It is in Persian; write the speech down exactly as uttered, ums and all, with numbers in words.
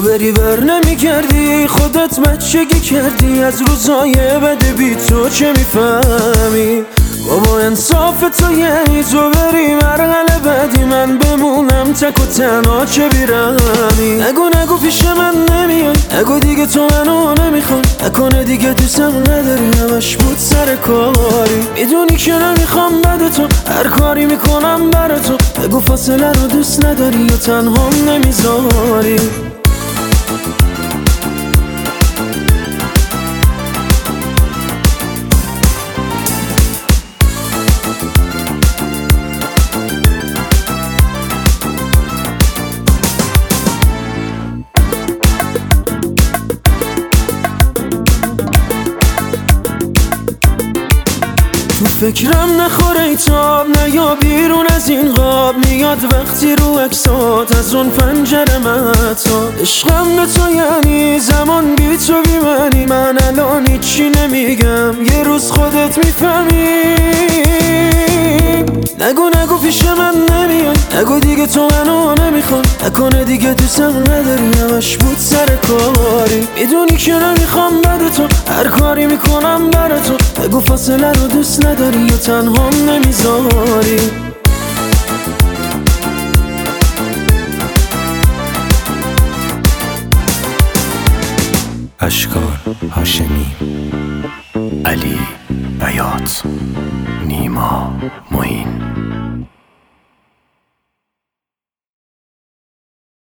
تو بری بر نمیگردی، خودت بچگی کردی، از روزای بده بی تو چه میفهمی؟ بابا انصاف تو یعنی تو بری مرحله بعدی، من بمونم تک و تنها چه بیرمی؟ نگو نگو پیش من نمیای، نگو دیگه تو منو نمیخوای، نکنه دیگه دوستم نداری، همش بود سر کاری. میدونی که نمیخوام بد تو، هر کاری میکنم برا تو، بگو فاصله رو دوست نداری یا تنها نمیذاری؟ تو فکرم نخوره ایتاب، نه یا بیرون از این قاب، میاد وقتی رو عکسات از اون پنجره مهتاب. عشقم به تو یعنی زمان بی تو بی منی، من الان هیچی نمیگم، یه روز خودت میفهمی. نگو نگو پیش من نمیای، نگو دیگه تو منو نمیخوای، نکنه دیگه دوستم نداری، همش بود سر کاری. میدونی که نمیخوام بد تو، هر کاری میکنم برا تو، بگو فاصله رو دوست نداری یا تنها نمیذاری؟ اشکان هاشمی، علی بیات، نیما معین.